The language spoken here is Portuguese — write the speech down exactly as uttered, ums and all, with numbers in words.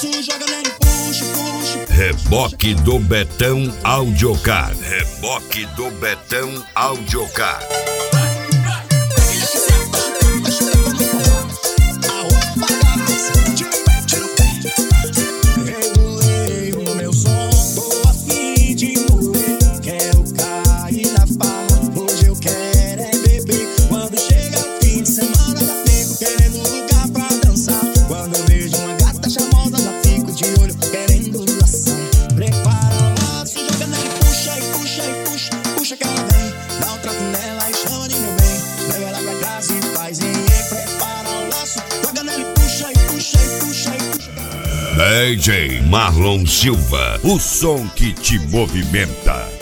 laço, joga nele, puxa, puxa. Reboque do Betão Audiocar. Reboque do Betão Audiocar. D J Marlon Silva, o som que te movimenta.